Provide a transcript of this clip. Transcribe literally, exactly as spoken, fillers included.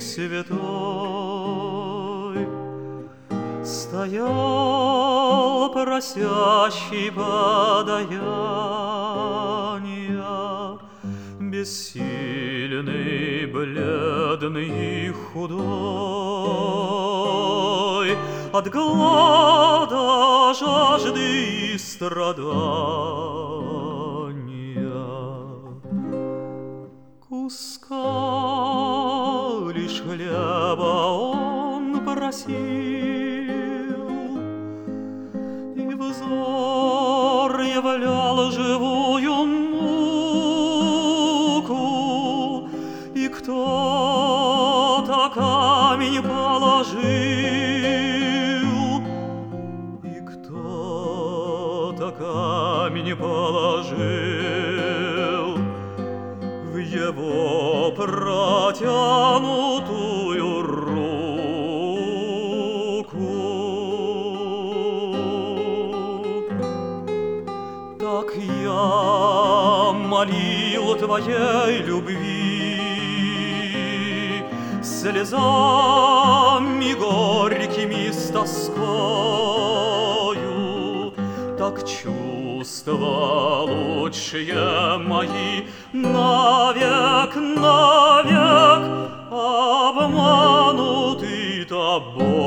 святой, стоял просящий подаяния, бессильный, бледный и худой, от глада, жажды и страдания. Куска лишь хлеба он просил, и взор являл живую муку, и кто-то камень положил, и кто-то камень положил в его протянутую руку. Так я молил твоей любви слезами горькими с тоскою, так чувства лучшие мои навек, навек обмануты тобой.